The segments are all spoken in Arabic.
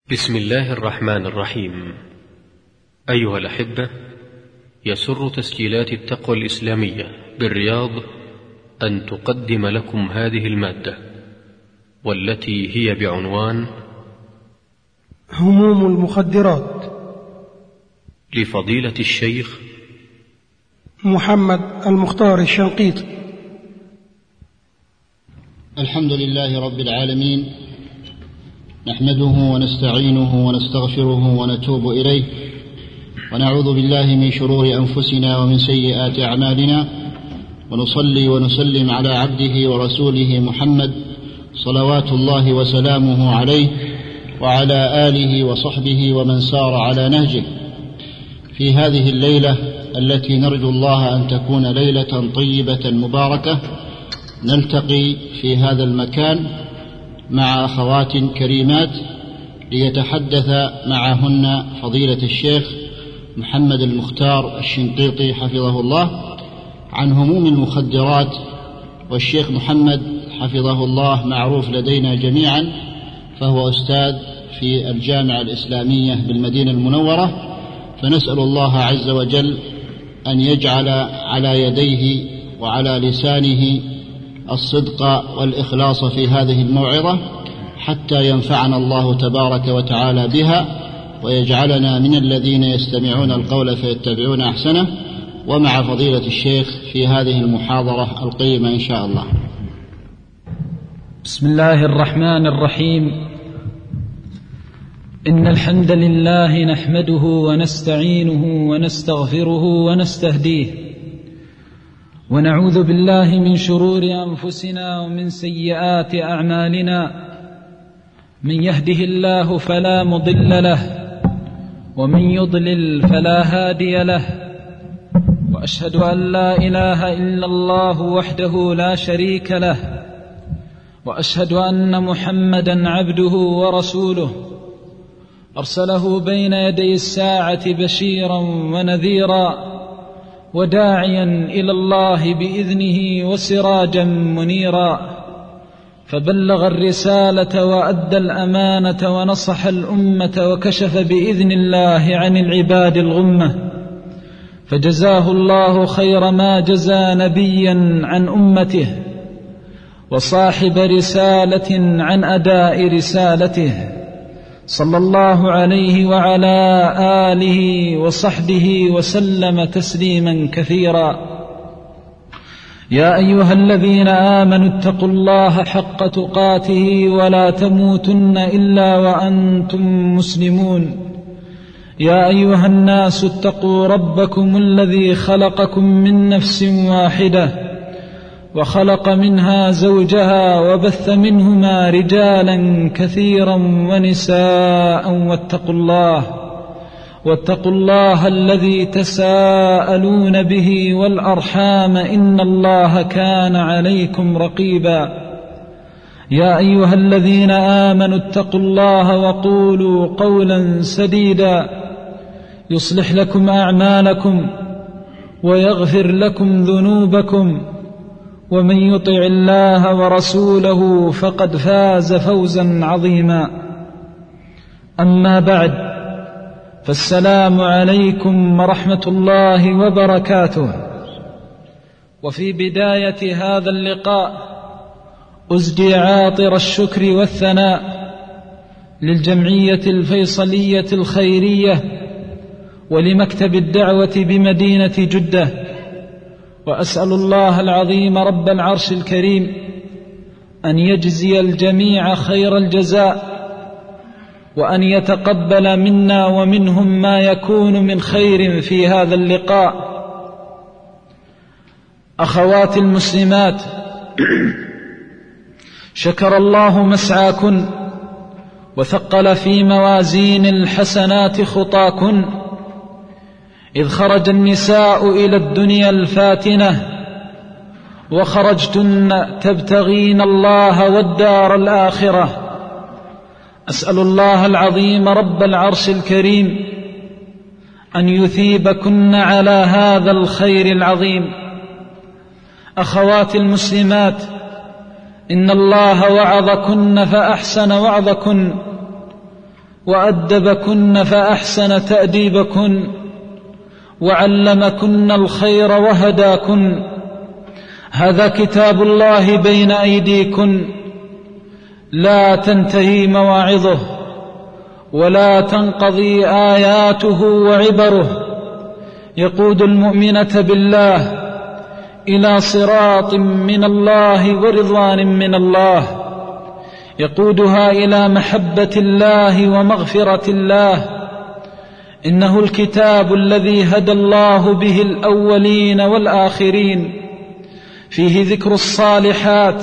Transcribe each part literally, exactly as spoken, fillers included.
بسم الله الرحمن الرحيم. أيها الأحبة، يسر تسجيلات التقوى الإسلامية بالرياض أن تقدم لكم هذه المادة، والتي هي بعنوان هموم المخدرات، لفضيلة الشيخ محمد المختار الشنقيطي. الحمد لله رب العالمين، نحمده ونستعينه ونستغفره ونتوب إليه، ونعوذ بالله من شرور أنفسنا ومن سيئات أعمالنا، ونصلي ونسلم على عبده ورسوله محمد صلوات الله وسلامه عليه وعلى آله وصحبه ومن سار على نهجه. في هذه الليلة التي نرجو الله أن تكون ليلة طيبة مباركة، نلتقي في هذا المكان مع أخوات كريمات ليتحدث معهن فضيلة الشيخ محمد المختار الشنقيطي حفظه الله عن هموم المخدرات. والشيخ محمد حفظه الله معروف لدينا جميعا، فهو أستاذ في الجامعة الإسلامية بالمدينة المنورة، فنسأل الله عز وجل أن يجعل على يديه وعلى لسانه الصدق والإخلاص في هذه الموعظة، حتى ينفعنا الله تبارك وتعالى بها، ويجعلنا من الذين يستمعون القول فيتبعون أحسنه، ومع فضيلة الشيخ في هذه المحاضرة القيمة إن شاء الله. بسم الله الرحمن الرحيم. إن الحمد لله نحمده ونستعينه ونستغفره ونستهديه، ونعوذ بالله من شرور أنفسنا ومن سيئات أعمالنا. من يهده الله فلا مضل له، ومن يضلل فلا هادي له، وأشهد أن لا إله إلا الله وحده لا شريك له، وأشهد أن محمدا عبده ورسوله، أرسله بين يدي الساعة بشيرا ونذيرا، وداعيا إلى الله بإذنه وسراجا منيرا، فبلغ الرسالة وأدى الأمانة ونصح الأمة، وكشف بإذن الله عن العباد الغمة، فجزاه الله خير ما جزى نبيا عن أمته، وصاحب رسالة عن أداء رسالته، صلى الله عليه وعلى آله وصحبه وسلم تسليما كثيرا. يا أيها الذين آمنوا اتقوا الله حق تقاته ولا تموتن إلا وأنتم مسلمون. يا أيها الناس اتقوا ربكم الذي خلقكم من نفس واحدة، وخلق منها زوجها، وبث منهما رجالا كثيرا ونساء، واتقوا الله واتقوا الله الذي تساءلون به والأرحام، إن الله كان عليكم رقيبا. يا أيها الذين آمنوا اتقوا الله وقولوا قولا سديدا، يصلح لكم أعمالكم ويغفر لكم ذنوبكم، ومن يطع الله ورسوله فقد فاز فوزا عظيما. أما بعد، فالسلام عليكم ورحمة الله وبركاته. وفي بداية هذا اللقاء أزدي عاطر الشكر والثناء للجمعية الفيصلية الخيرية ولمكتب الدعوة بمدينة جدة، وأسأل الله العظيم رب العرش الكريم أن يجزي الجميع خير الجزاء، وأن يتقبل منا ومنهم ما يكون من خير في هذا اللقاء. أخواتي المسلمات، شكر الله مسعاكن، وثقل في موازين الحسنات خطاكن، إذ خرج النساء إلى الدنيا الفاتنة، وخرجتن تبتغين الله والدار الآخرة. أسأل الله العظيم رب العرش الكريم أن يثيبكن على هذا الخير العظيم. أخواتي المسلمات، إن الله وعظكن فأحسن وعظكن، وأدبكن فأحسن تأديبكن وعلمكن الخير وهداكن. هذا كتاب الله بين أيديكن لا تنتهي مواعظه ولا تنقضي آياته وعبره، يقود المؤمنة بالله إلى صراط من الله ورضوان من الله، يقودها إلى محبة الله ومغفرة الله. إنه الكتاب الذي هدى الله به الأولين والآخرين، فيه ذكر الصالحات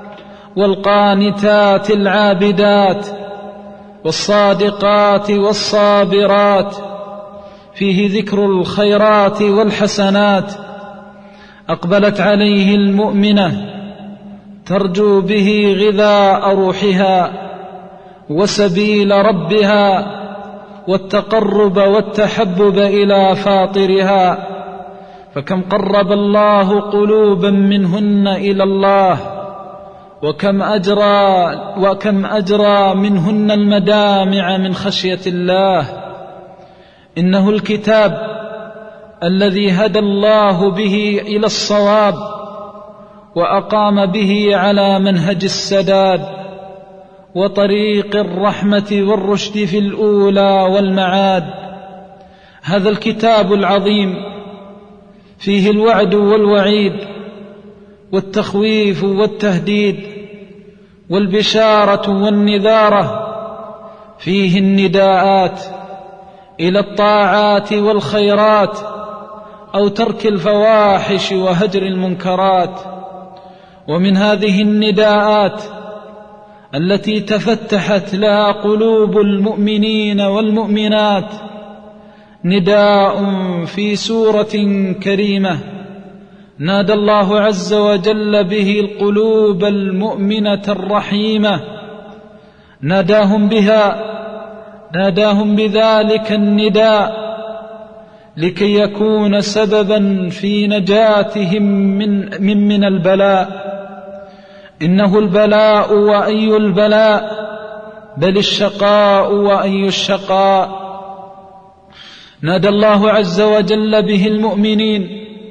والقانتات العابدات والصادقات والصابرات، فيه ذكر الخيرات والحسنات. أقبلت عليه المؤمنة ترجو به غذاء روحها وسبيل ربها والتقرب والتحبب إلى فاطرها، فكم قرب الله قلوبا منهن إلى الله، وكم أجرى, وكم أجرى منهن المدامع من خشية الله. إنه الكتاب الذي هدى الله به إلى الصواب وأقام به على منهج السداد وطريق الرحمة والرشد في الأولى والمعاد. هذا الكتاب العظيم فيه الوعد والوعيد والتخويف والتهديد والبشارة والنذارة، فيه النداءات إلى الطاعات والخيرات أو ترك الفواحش وهجر المنكرات. ومن هذه النداءات التي تفتحت لها قلوب المؤمنين والمؤمنات نداء في سورة كريمة نادى الله عز وجل به القلوب المؤمنة الرحيمة، ناداهم بها ناداهم بذلك النداء لكي يكون سببا في نجاتهم من, من, من البلاء. إنه البلاء وأي البلاء، بل الشقاء وأي الشقاء. نادى الله عز وجل به المؤمنين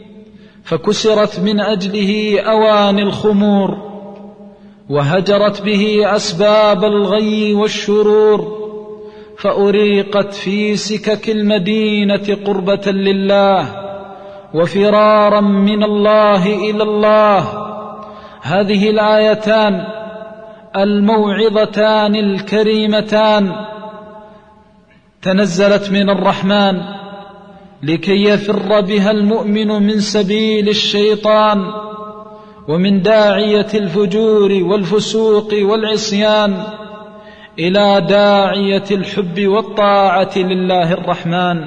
فكسرت من أجله أواني الخمور، وهجرت به أسباب الغي والشرور، فأريقت في سكك المدينة قربة لله وفرارا من الله إلى الله. هذه الآيتان الموعظتان الكريمتان تنزلت من الرحمن لكي يفر بها المؤمن من سبيل الشيطان ومن داعية الفجور والفسوق والعصيان إلى داعية الحب والطاعة لله الرحمن.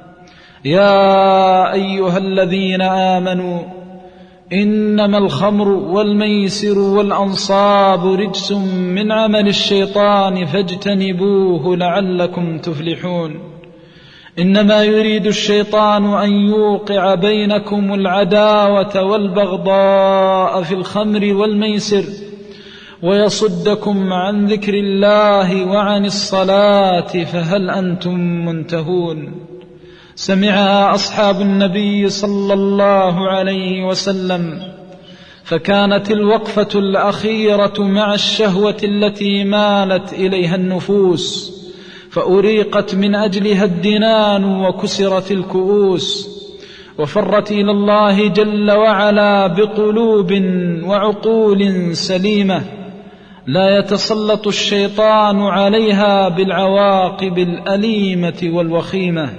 يا أيها الذين آمنوا إنما الخمر والميسر والأنصاب رجس من عمل الشيطان فاجتنبوه لعلكم تفلحون. إنما يريد الشيطان أن يوقع بينكم العداوة والبغضاء في الخمر والميسر ويصدكم عن ذكر الله وعن الصلاة فهل أنتم منتهون. سمعها أصحاب النبي صلى الله عليه وسلم، فكانت الوقفة الأخيرة مع الشهوة التي مالت إليها النفوس، فأريقت من أجلها الدنان وكسرت الكؤوس، وفرت إلى الله جل وعلا بقلوب وعقول سليمة لا يتسلط الشيطان عليها بالعواقب الأليمة والوخيمة.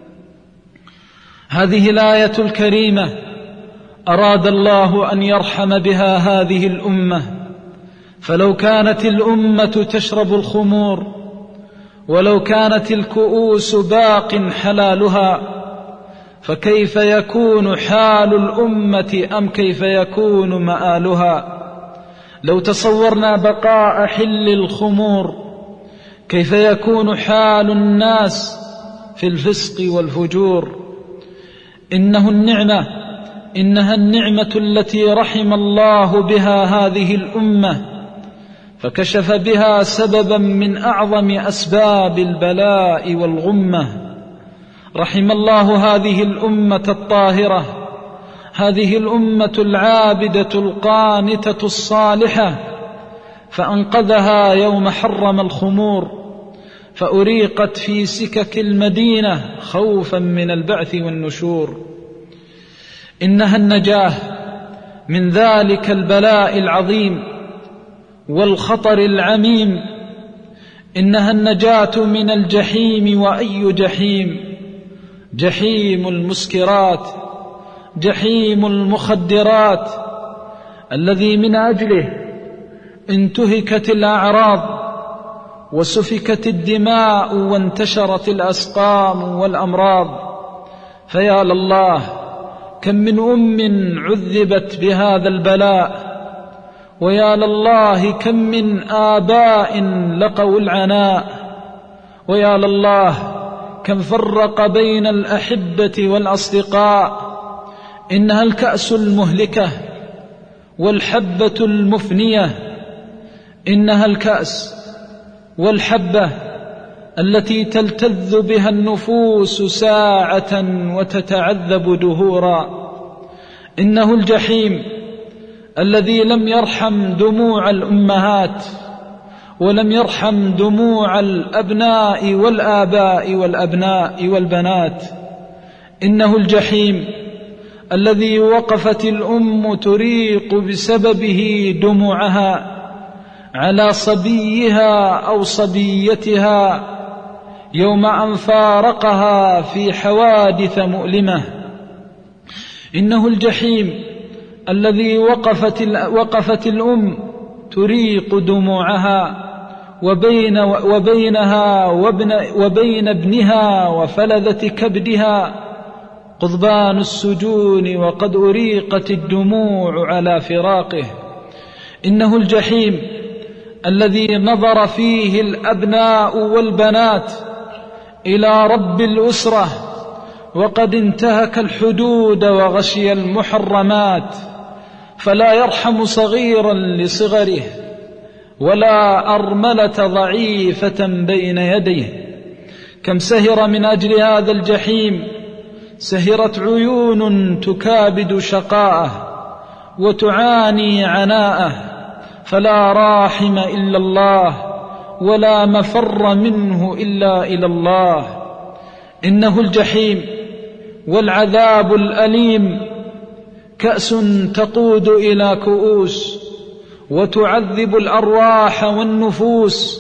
هذه الآية الكريمة أراد الله أن يرحم بها هذه الأمة، فلو كانت الأمة تشرب الخمور ولو كانت الكؤوس باق حلالها فكيف يكون حال الأمة أم كيف يكون مآلها؟ لو تصورنا بقاء حل الخمور كيف يكون حال الناس في الفسق والفجور؟ إنه النعمة إنها النعمة التي رحم الله بها هذه الأمة، فكشف بها سببا من أعظم أسباب البلاء والغمة. رحم الله هذه الأمة الطاهرة، هذه الأمة العابدة القانتة الصالحة، فأنقذها يوم حرم الخمور، فأريقت في سكك المدينة خوفا من البعث والنشور. إنها النجاة من ذلك البلاء العظيم والخطر العميم، إنها النجاة من الجحيم. وأي جحيم؟ جحيم المسكرات، جحيم المخدرات، الذي من أجله انتهكت الأعراض وسفكت الدماء وانتشرت الأسقام والأمراض. فيا لله، كم من أم عذبت بهذا البلاء، ويا لله كم من آباء لقوا العناء، ويا لله كم فرق بين الأحبة والأصدقاء. إنها الكأس المهلكة والحبة المفنية، إنها الكأس والحبة التي تلتذ بها النفوس ساعة وتتعذب دهورا. إنه الجحيم الذي لم يرحم دموع الأمهات، ولم يرحم دموع الأبناء والآباء والأبناء والبنات. إنه الجحيم الذي وقفت الأم تريق بسببه دموعها على صبيها أو صبيتها يوم أن فارقها في حوادث مؤلمة. إنه الجحيم الذي وقفت, وقفت الأم تريق دموعها وبين وبينها وابن وبين ابنها وفلذة كبدها قضبان السجون، وقد أريقت الدموع على فراقه. إنه الجحيم الذي نظر فيه الأبناء والبنات إلى رب الأسرة وقد انتهك الحدود وغشي المحرمات، فلا يرحم صغيرا لصغره ولا أرملة ضعيفة بين يديه. كم سهر من أجل هذا الجحيم، سهرت عيون تكابد شقاءه وتعاني عناءه، فلا راحم إلا الله ولا مفر منه إلا إلى الله. إنه الجحيم والعذاب الأليم كأس تقود إلى كؤوس وتعذب الأرواح والنفوس،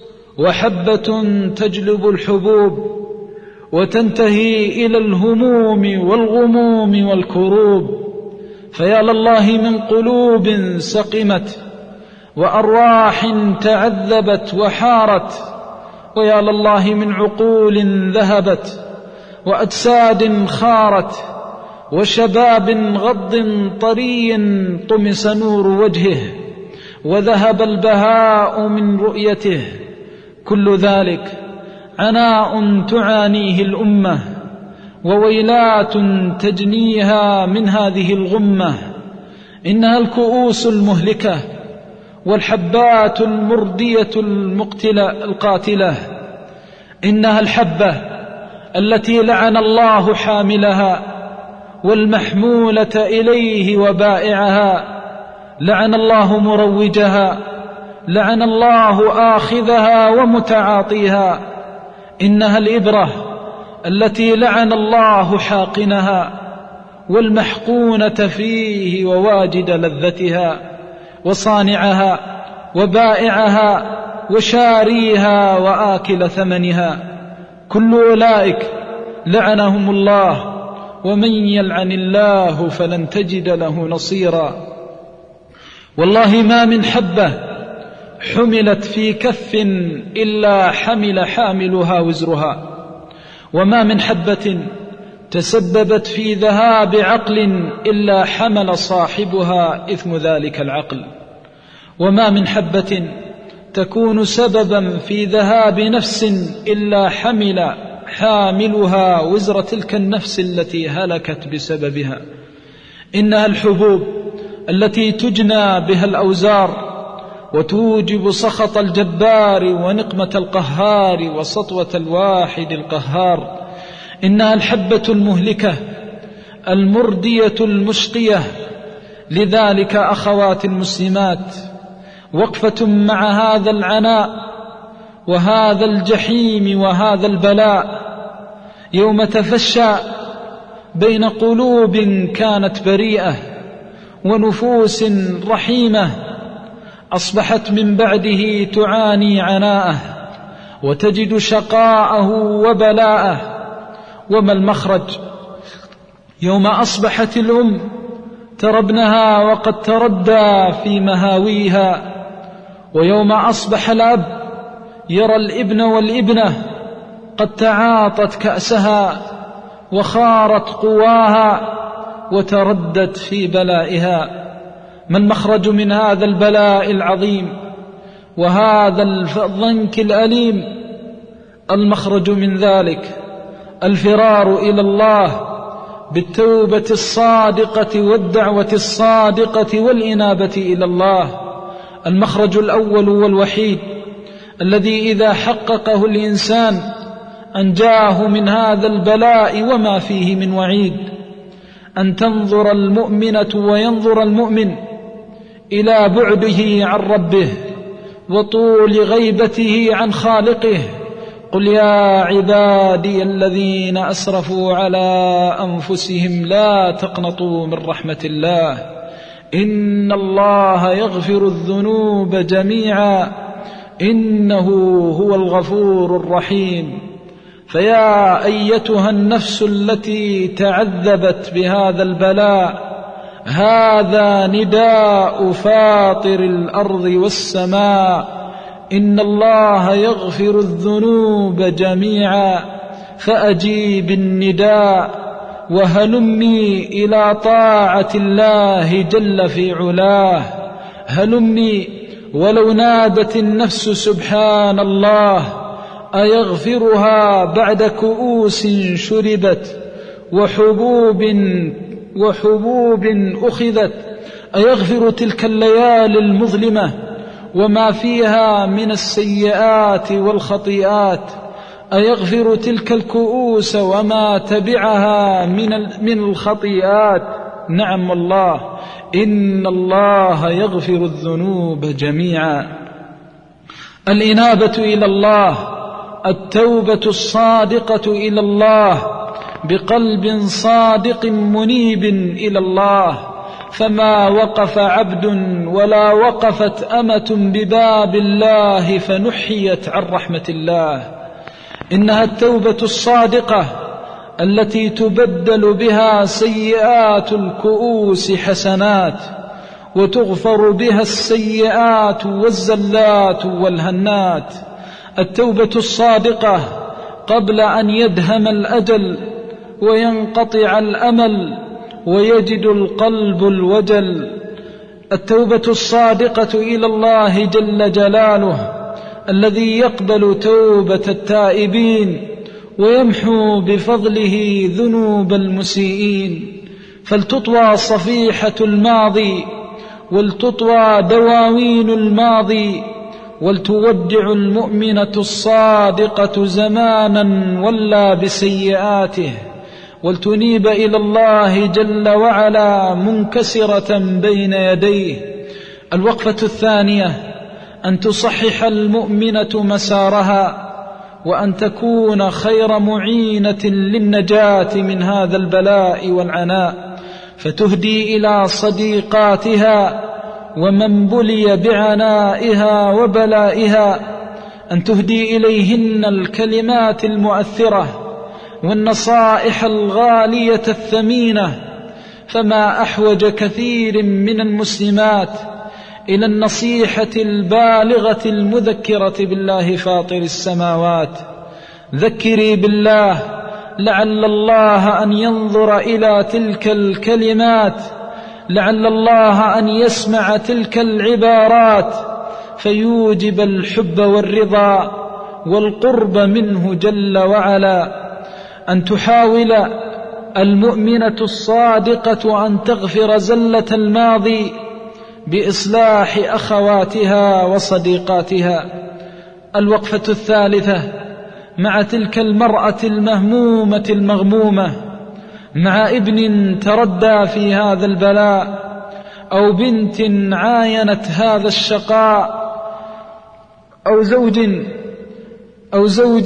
وحبة تجلب الحبوب وتنتهي إلى الهموم والغموم والكروب. فيا لله من قلوب سقمت وأرواح تعذبت وحارت، ويا لله من عقول ذهبت وأجساد خارت وشباب غض طري طمس نور وجهه وذهب البهاء من رؤيته. كل ذلك عناء تعانيه الأمة وويلات تجنيها من هذه الغمة. إنها الكؤوس المهلكة والحبات المردية المقتلة القاتلة. إنها الحبة التي لعن الله حاملها والمحمولة إليه وبائعها، لعن الله مروجها، لعن الله آخذها ومتعاطيها. إنها الإبرة التي لعن الله حاقنها والمحقونة فيه وواجد لذتها وصانعها وبائعها وشاريها وآكل ثمنها. كل أولئك لعنهم الله، ومن يلعن الله فلن تجد له نصيرا. والله ما من حبة حملت في كف إلا حمل حاملها وزرها، وما من حبة تسببت في ذهاب عقل إلا حمل صاحبها إثم ذلك العقل، وما من حبة تكون سببا في ذهاب نفس إلا حمل حاملها وزر تلك النفس التي هلكت بسببها. إنها الحبوب التي تجنى بها الأوزار وتوجب سخط الجبار ونقمة القهار وسطوة الواحد القهار. إنها الحبة المهلكة المردية المشقية. لذلك أخوات المسلمات، وقفة مع هذا العناء وهذا الجحيم وهذا البلاء يوم تفشى بين قلوب كانت بريئة ونفوس رحيمة أصبحت من بعده تعاني عناءه وتجد شقاءه وبلاءه. وما المخرج يوم أصبحت الأم ترى ابنها وقد تردى في مهاويها، ويوم أصبح الأب يرى الابن والابنة قد تعاطت كأسها وخارت قواها وتردت في بلائها. ما المخرج من هذا البلاء العظيم وهذا الضنك الأليم؟ المخرج من ذلك الفرار إلى الله بالتوبة الصادقة والدعوة الصادقة والإنابة إلى الله. المخرج الأول والوحيد الذي إذا حققه الإنسان أنجاه من هذا البلاء وما فيه من وعيد، أن تنظر المؤمنة وينظر المؤمن إلى بعده عن ربه وطول غيبته عن خالقه. قل يا عبادي الذين أسرفوا على أنفسهم لا تقنطوا من رحمة الله إن الله يغفر الذنوب جميعا إنه هو الغفور الرحيم. فيا أيتها النفس التي تعذبت بهذا البلاء، هذا نداء فاطر الأرض والسماء إن الله يغفر الذنوب جميعا، فأجيب النداء وهلمي إلى طاعة الله جل في علاه. هلمي ولو نادت النفس سبحان الله أيغفرها بعد كؤوس شربت وحبوب وحبوب أخذت، أيغفر تلك الليالي المظلمة وما فيها من السيئات والخطيئات، أيغفر تلك الكؤوس وما تبعها من من الخطيئات؟ نعم والله إن الله يغفر الذنوب جميعا. الإنابة إلى الله، التوبة الصادقة إلى الله بقلب صادق منيب إلى الله. فما وقف عبد ولا وقفت أمة بباب الله فنحيت عن رحمة الله. إنها التوبة الصادقة التي تبدل بها سيئات الكؤوس حسنات وتغفر بها السيئات والزلات والهنات. التوبة الصادقة قبل أن يدهم الأجل وينقطع الأمل ويجد القلب الوجل. التوبة الصادقة إلى الله جل جلاله الذي يقبل توبة التائبين ويمحو بفضله ذنوب المسيئين. فلتطوى صفيحة الماضي ولتطوى دواوين الماضي ولتودع المؤمنة الصادقة زمانا ولا بسيئاته ولتنيب إلى الله جل وعلا منكسرة بين يديه. الوقفة الثانية أن تصحح المؤمنة مسارها وأن تكون خير معينة للنجاة من هذا البلاء والعناء، فتهدي إلى صديقاتها ومن بلي بعنائها وبلائها، أن تهدي إليهن الكلمات المؤثرة والنصائح الغالية الثمينة. فما أحوج كثير من المسلمات إلى النصيحة البالغة المذكرة بالله فاطر السماوات. ذكري بالله لعل الله أن ينظر إلى تلك الكلمات، لعل الله أن يسمع تلك العبارات فيوجب الحب والرضا والقرب منه جل وعلا. أن تحاول المؤمنة الصادقة أن تغفر زلة الماضي بإصلاح أخواتها وصديقاتها. الوقفة الثالثة مع تلك المرأة المهمومة المغمومة، مع ابن تردى في هذا البلاء، أو بنت عاينت هذا الشقاء، أو زوج أو زوج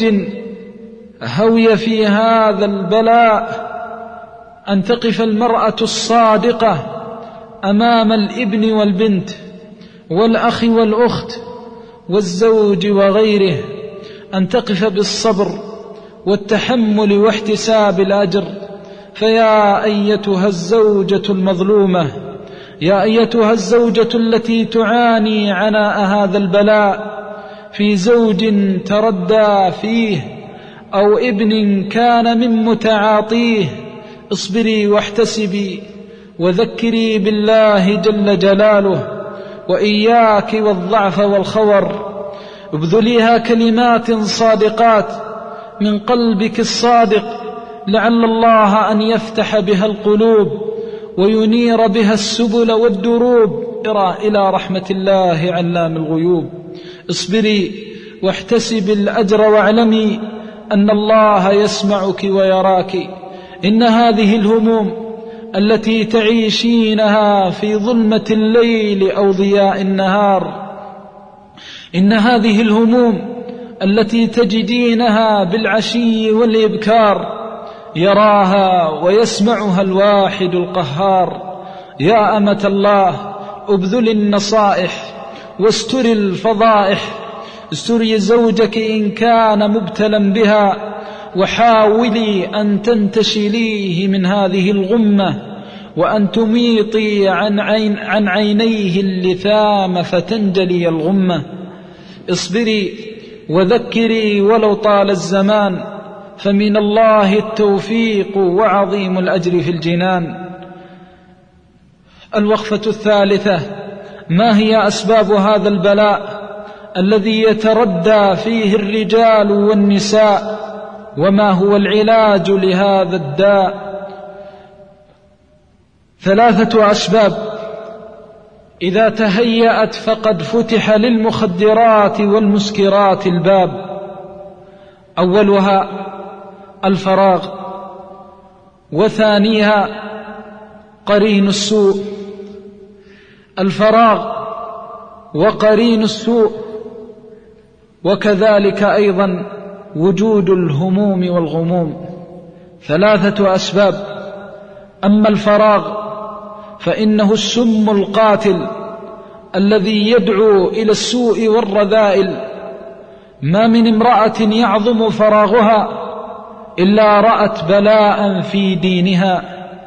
هوي في هذا البلاء، أن تقف المرأة الصادقة أمام الابن والبنت والأخ والأخت والزوج وغيره، أن تقف بالصبر والتحمل واحتساب الأجر. فيا أيتها الزوجة المظلومة، يا أيتها الزوجة التي تعاني عناء هذا البلاء في زوج تردى فيه أو ابن كان من متعاطيه، اصبري واحتسبي وذكري بالله جل جلاله، وإياك والضعف والخور. ابذليها كلمات صادقات من قلبك الصادق، لعل الله أن يفتح بها القلوب وينير بها السبل والدروب إلى رحمة الله علام الغيوب. اصبري واحتسبي الأجر واعلمي أن الله يسمعك ويراك. إن هذه الهموم التي تعيشينها في ظلمة الليل أو ضياء النهار، إن هذه الهموم التي تجدينها بالعشي والإبكار يراها ويسمعها الواحد القهار. يا أمة الله، ابذل النصائح واستر الفضائح، استري زوجك إن كان مبتلا بها، وحاولي أن تنتشليه من هذه الغمة، وأن تميطي عن, عين عن عينيه اللثام فتنجلي الغمة. اصبري وذكري ولو طال الزمان، فمن الله التوفيق وعظيم الأجر في الجنان. الوقفة الثالثة، ما هي أسباب هذا البلاء الذي يتردى فيه الرجال والنساء، وما هو العلاج لهذا الداء؟ ثلاثة أسباب إذا تهيأت فقد فتح للمخدرات والمسكرات الباب. أولها الفراغ، وثانيها قرين السوء. الفراغ وقرين السوء، وكذلك أيضا وجود الهموم والغموم. ثلاثة أسباب. أما الفراغ فإنه السم القاتل الذي يدعو إلى السوء والرذائل. ما من امرأة يعظم فراغها إلا رأت بلاء في دينها،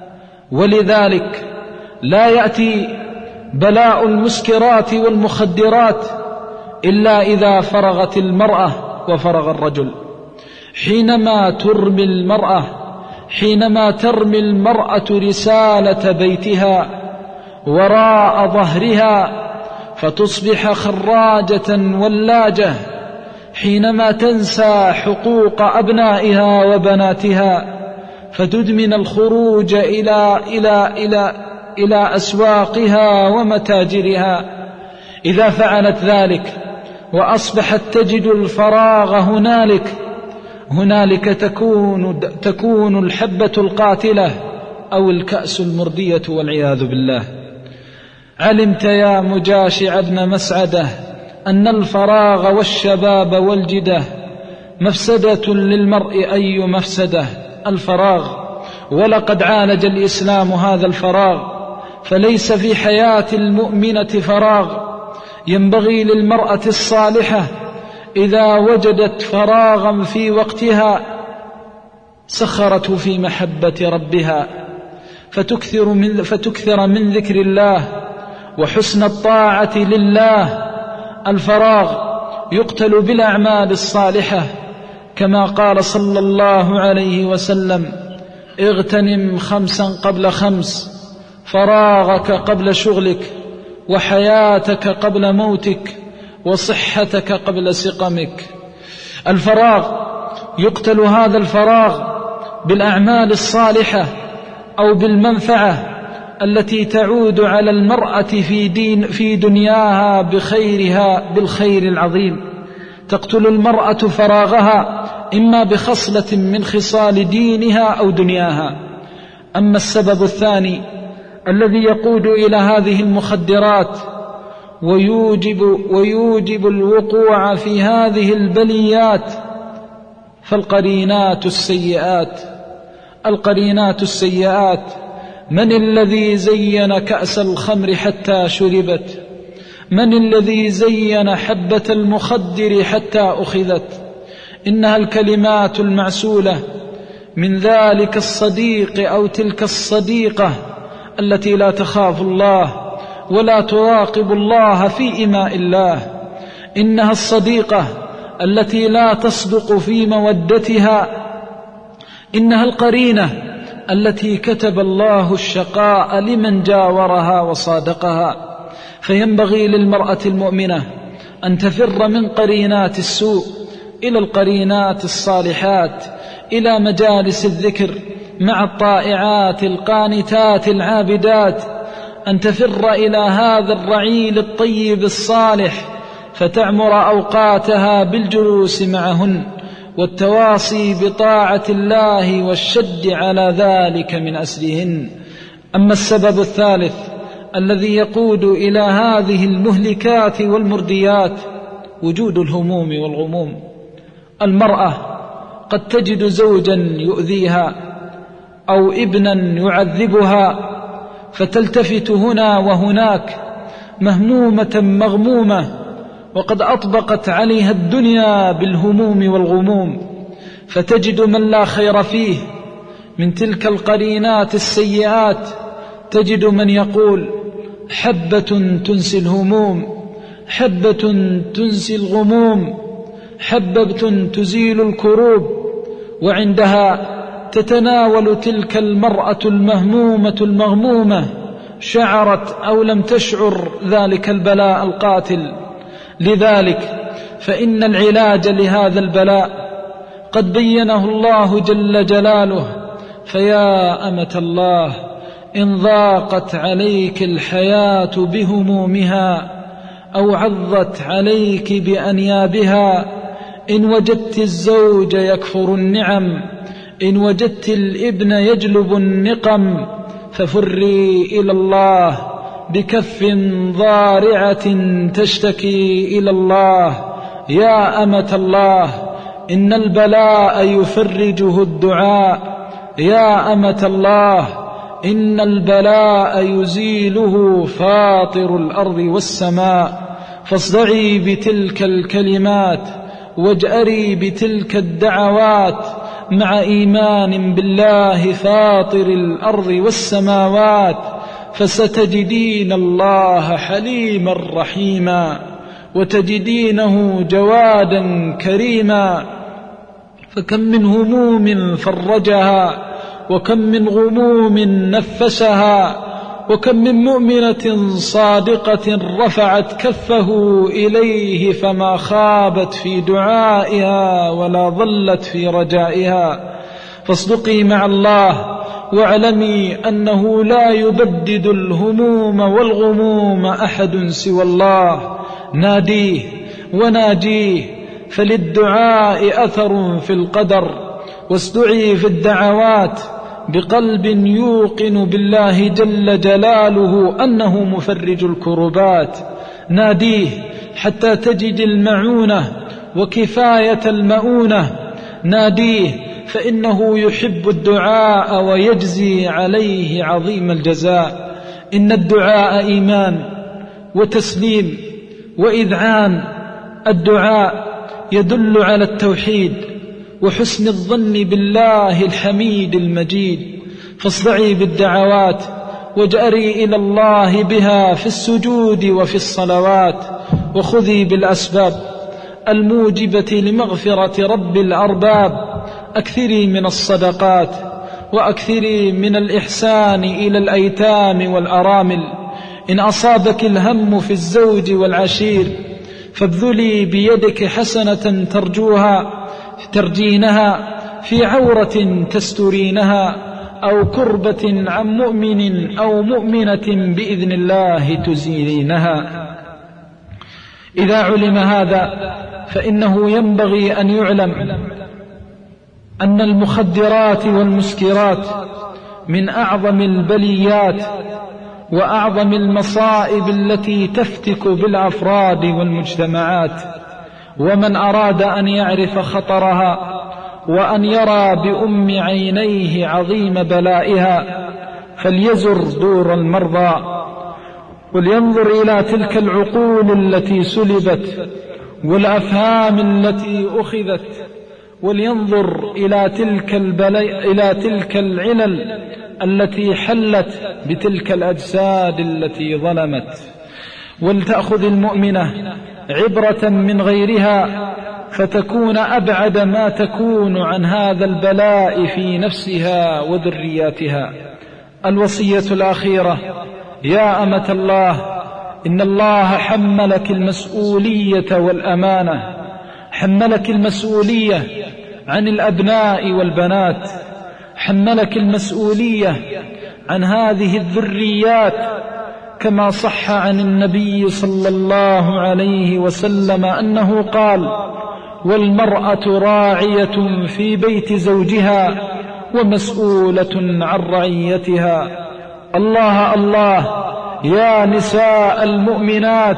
ولذلك لا يأتي بلاء المسكرات والمخدرات إلا إذا فرغت المرأة وفرغ الرجل. حينما ترمي المرأة حينما ترمي المرأة رسالة بيتها وراء ظهرها فتصبح خراجة ولاجة، حينما تنسى حقوق أبنائها وبناتها فتدمن الخروج إلى, إلى, إلى, إلى أسواقها ومتاجرها، إذا فعلت ذلك وأصبحت تجد الفراغ هنالك هنالك تكون, تكون الحبة القاتلة أو الكأس المردية والعياذ بالله. علمت يا مجاشع ابن مسعدة أن الفراغ والشباب والجدة مفسدة للمرء، أي مفسدة؟ الفراغ. ولقد عالج الإسلام هذا الفراغ، فليس في حياة المؤمنة فراغ. ينبغي للمرأة الصالحة إذا وجدت فراغا في وقتها سخرته في محبة ربها، فتكثر من, فتكثر من ذكر الله وحسن الطاعة لله. الفراغ يقتل بالأعمال الصالحة، كما قال صلى الله عليه وسلم: اغتنم خمسا قبل خمس، فراغك قبل شغلك، وحياتك قبل موتك، وصحتك قبل سقمك. الفراغ يقتل هذا الفراغ بالأعمال الصالحة أو بالمنفعة التي تعود على المرأة في, دين في دنياها بخيرها بالخير العظيم. تقتل المرأة فراغها إما بخصلة من خصال دينها أو دنياها. أما السبب الثاني الذي يقود إلى هذه المخدرات ويوجب, ويوجب الوقوع في هذه البليات فالقرينات السيئات. القرينات السيئات: من الذي زين كأس الخمر حتى شربت؟ من الذي زين حبة المخدر حتى أخذت؟ إنها الكلمات المعسولة من ذلك الصديق أو تلك الصديقة التي لا تخاف الله ولا تراقب الله في إماء الله. إنها الصديقة التي لا تصدق في مودتها. إنها القرينة التي كتب الله الشقاء لمن جاورها وصادقها. فينبغي للمرأة المؤمنة أن تفر من قرينات السوء إلى القرينات الصالحات، إلى مجالس الذكر مع الطائعات القانتات العابدات، أن تفر إلى هذا الرعيل الطيب الصالح فتعمر أوقاتها بالجلوس معهن والتواصي بطاعة الله والشد على ذلك من أسرهن. أما السبب الثالث الذي يقود إلى هذه المهلكات والمرديات وجود الهموم والغموم. المرأة قد تجد زوجا يؤذيها أو ابنا يعذبها فتلتفت هنا وهناك مهمومة مغمومة، وقد أطبقت عليها الدنيا بالهموم والغموم، فتجد من لا خير فيه من تلك القرينات السيئات. تجد من يقول: حبة تنسي الهموم، حبة تنسي الغموم، حبة تزيل الكروب. وعندها تتناول تلك المرأة المهمومة المغمومة شعرت أو لم تشعر ذلك البلاء القاتل. لذلك فإن العلاج لهذا البلاء قد بينه الله جل جلاله: فيا أمة الله إن ضاقت عليك الحياة بهمومها أو عضت عليك بأنيابها، إن وجدت الزوج يكفر النعم، إن وجدت الابن يجلب النقم، ففري إلى الله بكف ضارعة تشتكي إلى الله. يا أمة الله إن البلاء يفرجه الدعاء، يا أمة الله إن البلاء يزيله فاطر الأرض والسماء. فاصدعي بتلك الكلمات واجأري بتلك الدعوات مع إيمان بالله فاطر الأرض والسماوات، فستجدين الله حليما رحيما وتجدينه جوادا كريما. فكم من هموم فرجها، وكم من غموم نفسها، وكم من مؤمنة صادقة رفعت كفه إليه فما خابت في دعائها ولا ضلت في رجائها. فاصدقي مع الله واعلمي أنه لا يبدد الهموم والغموم أحد سوى الله. ناديه وناجيه، فللدعاء أثر في القدر. واصدعي في الدعوات بقلب يوقن بالله جل جلاله أنه مفرج الكربات. ناديه حتى تجد المعونة وكفاية المؤونة. ناديه فإنه يحب الدعاء ويجزي عليه عظيم الجزاء. إن الدعاء إيمان وتسليم وإذعان. الدعاء يدل على التوحيد وحسن الظن بالله الحميد المجيد. فاصدعي بالدعوات واجأري إلى الله بها في السجود وفي الصلوات، وخذي بالأسباب الموجبة لمغفرة رب الأرباب. أكثري من الصدقات وأكثري من الإحسان إلى الأيتام والأرامل. إن أصابك الهم في الزوج والعشير فابذلي بيدك حسنة ترجوها ترجينها في عورة تسترينها، أو كربة عن مؤمن أو مؤمنة بإذن الله تزيلينها. إذا علم هذا فإنه ينبغي أن يعلم أن المخدرات والمسكرات من أعظم البليات وأعظم المصائب التي تفتك بالأفراد والمجتمعات، ومن أراد أن يعرف خطرها وأن يرى بأم عينيه عظيم بلائها فليزر دور المرضى ولينظر إلى تلك العقول التي سلبت والأفهام التي أخذت، ولينظر إلى تلك البلي إلى تلك العلل التي حلت بتلك الأجساد التي ظلمت. ولتأخذ المؤمنة عبرة من غيرها فتكون أبعد ما تكون عن هذا البلاء في نفسها وذرياتها. الوصية الأخيرة: يا أمة الله، إن الله حملك المسؤولية والأمانة، حملك المسؤولية عن الأبناء والبنات، حملك المسؤولية عن هذه الذريات، كما صح عن النبي صلى الله عليه وسلم أنه قال: والمرأة راعية في بيت زوجها ومسؤولة عن رعيتها. الله الله يا نساء المؤمنات،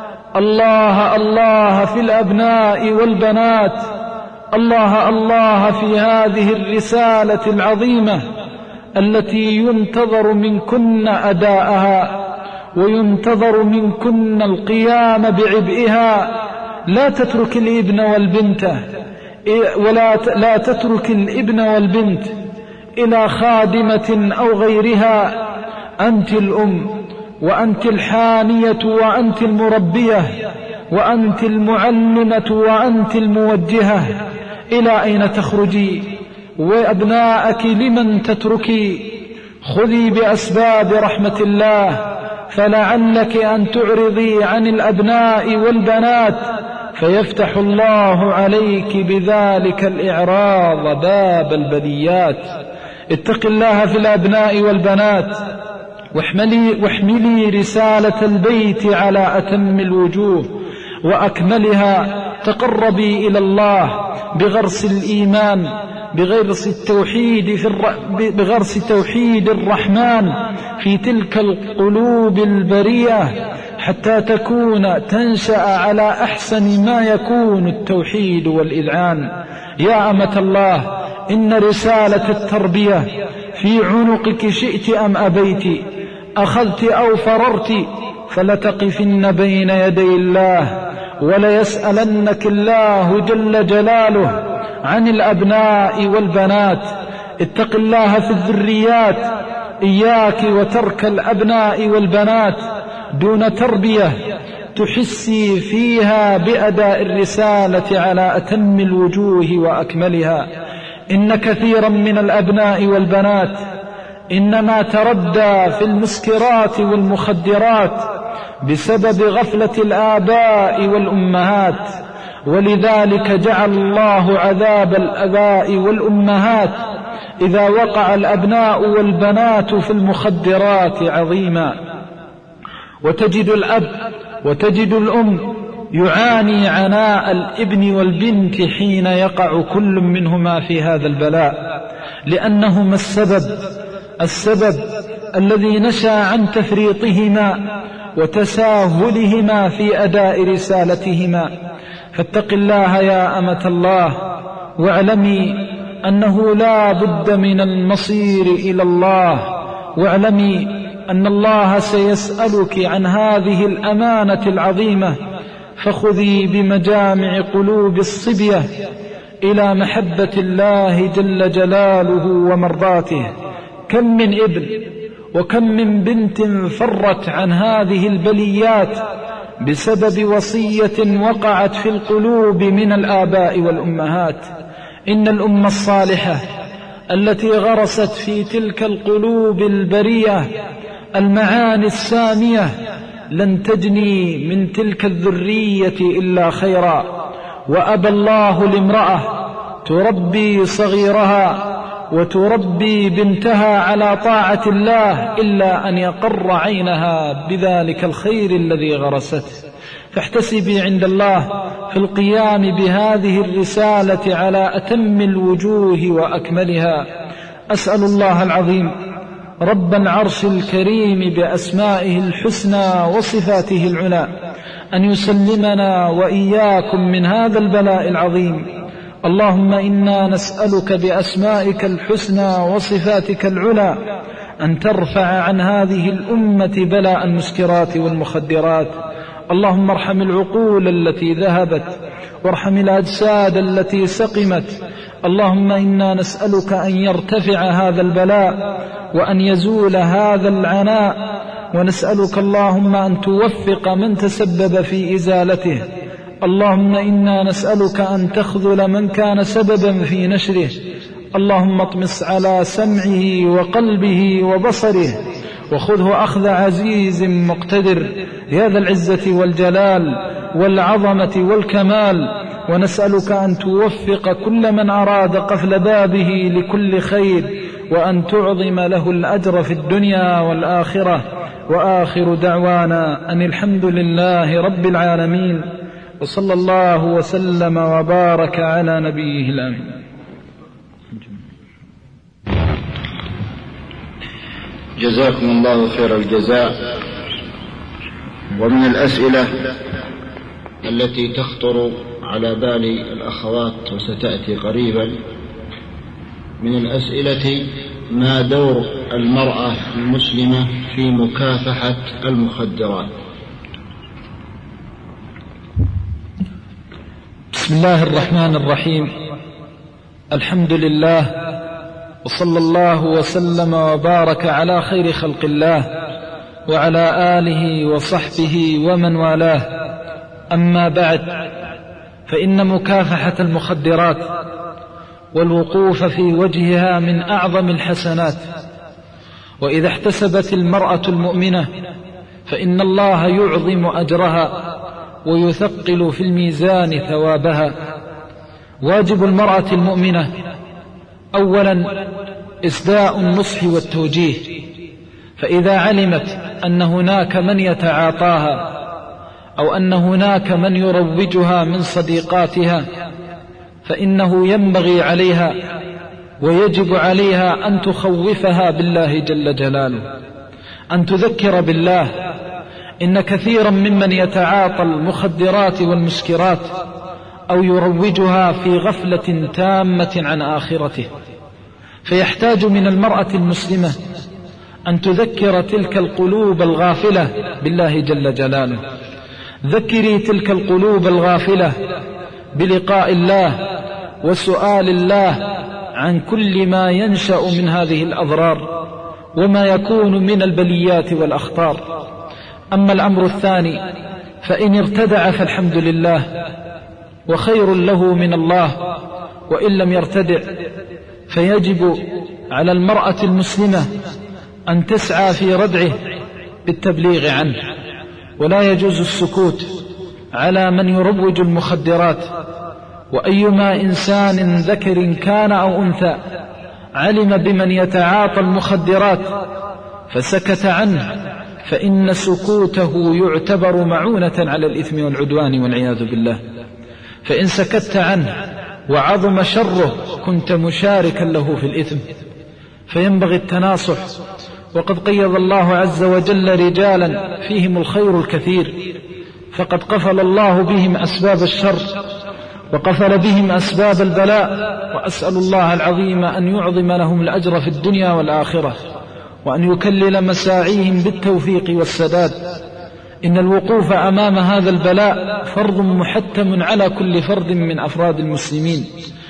الله الله في الأبناء والبنات، الله الله في هذه الرسالة العظيمة التي ينتظر منكن أداءها وينتظر منكن القيام بعبئها. لا تترك الابن والبنت ولا لا تترك الابن والبنت إلى خادمة أو غيرها. أنت الأم، وأنت الحانية، وأنت المربية، وأنت المعلمة، وأنت الموجهة. إلى أين تخرجي وأبناءك لمن تتركي؟ خذي بأسباب رحمة الله، فلعلك أن تعرضي عن الأبناء والبنات فيفتح الله عليك بذلك الإعراض باب البليات. اتق الله في الأبناء والبنات، واحملي, واحملي رسالة البيت على أتم الوجوه وأكملها. تقربي إلى الله بغرس الإيمان، بغرس التوحيد في الر... بغرس توحيد الرحمن في تلك القلوب البرية، حتى تكون تنشأ على أحسن ما يكون التوحيد والإذعان. يا أمة الله، إن رسالة التربية في عنقك، شئت أم أبيت، أخذت أو فررت، فلتقفن بين يدي الله وليسألنك الله جل جلاله عن الأبناء والبنات. اتق الله في الذريات، إياك وترك الأبناء والبنات دون تربية تحسي فيها بأداء الرسالة على أتم الوجوه وأكملها. إن كثيرا من الأبناء والبنات إنما تردى في المسكرات والمخدرات بسبب غفلة الآباء والأمهات، ولذلك جعل الله عذاب الآباء والأمهات إذا وقع الأبناء والبنات في المخدرات عظيما. وتجد الأب وتجد الأم يعاني عناء الابن والبنت حين يقع كل منهما في هذا البلاء، لأنهما السبب السبب الذي نشأ عن تفريطهما وتساهلهما في أداء رسالتهما. فاتق الله يا أمة الله، واعلمي أنه لا بد من المصير إلى الله، واعلمي أن الله سيسألك عن هذه الأمانة العظيمة. فخذي بمجامع قلوب الصبية إلى محبة الله جل جلاله ومرضاته. كم من ابن وكم من بنت فرت عن هذه البليات بسبب وصية وقعت في القلوب من الآباء والأمهات. إن الأمة الصالحة التي غرست في تلك القلوب البرية المعاني السامية لن تجني من تلك الذرية إلا خيرا. وأبى الله لامرأة تربي صغيرها وتربي بنتها على طاعة الله إلا أن يقر عينها بذلك الخير الذي غرسته. فاحتسبي عند الله في القيام بهذه الرسالة على أتم الوجوه وأكملها. أسأل الله العظيم رب العرش الكريم بأسمائه الحسنى وصفاته العلى أن يسلمنا وإياكم من هذا البلاء العظيم. اللهم إنا نسألك بأسمائك الحسنى وصفاتك العلى أن ترفع عن هذه الأمة بلاء المسكرات والمخدرات. اللهم ارحم العقول التي ذهبت وارحم الأجساد التي سقمت. اللهم إنا نسألك أن يرتفع هذا البلاء وأن يزول هذا العناء، ونسألك اللهم أن توفق من تسبب في إزالته. اللهم إنا نسألك أن تخذل من كان سببا في نشره. اللهم اطمس على سمعه وقلبه وبصره وخذه أخذ عزيز مقتدر يا ذا العزة والجلال والعظمة والكمال. ونسألك أن توفق كل من أراد قفل بابه لكل خير، وأن تعظم له الأجر في الدنيا والآخرة. وآخر دعوانا أن الحمد لله رب العالمين، وصلى الله وسلم وبارك على نبيه الأمين. جزاكم الله خير الجزاء. ومن الأسئلة التي تخطر على بال الأخوات وستأتي قريبا من الأسئلة: ما دور المرأة المسلمة في مكافحة المخدرات؟ بسم الله الرحمن الرحيم. الحمد لله، وصلى الله وسلم وبارك على خير خلق الله وعلى آله وصحبه ومن والاه. أما بعد، فإن مكافحة المخدرات والوقوف في وجهها من أعظم الحسنات. وإذا احتسبت المرأة المؤمنة فإن الله يعظم أجرها ويثقل في الميزان ثوابها. واجب المرأة المؤمنة أولا إسداء النصح والتوجيه، فإذا علمت أن هناك من يتعاطاها أو أن هناك من يروجها من صديقاتها فإنه ينبغي عليها ويجب عليها أن تخوفها بالله جل جلاله، أن تذكر بالله. إن كثيرا ممن يتعاطى المخدرات والمسكرات أو يروجها في غفلة تامة عن آخرته، فيحتاج من المرأة المسلمة أن تذكر تلك القلوب الغافلة بالله جل جلاله. ذكري تلك القلوب الغافلة بلقاء الله وسؤال الله عن كل ما ينشأ من هذه الأضرار وما يكون من البليات والأخطار. أما الأمر الثاني فإن ارتدع فالحمد لله وخير له من الله، وإن لم يرتدع فيجب على المرأة المسلمة أن تسعى في ردعه بالتبليغ عنه، ولا يجوز السكوت على من يروج المخدرات. وأيما إنسان ذكر كان أو أنثى علم بمن يتعاطى المخدرات فسكت عنه فإن سكوته يعتبر معونة على الإثم والعدوان والعياذ بالله. فإن سكت عنه وعظم شره كنت مشاركا له في الإثم، فينبغي التناصح. وقد قيض الله عز وجل رجالا فيهم الخير الكثير، فقد قفل الله بهم أسباب الشر وقفل بهم أسباب البلاء. وأسأل الله العظيم أن يعظم لهم الأجر في الدنيا والآخرة، وأن يكلل مساعيهم بالتوفيق والسداد. إن الوقوف أمام هذا البلاء فرض محتم على كل فرد من أفراد المسلمين،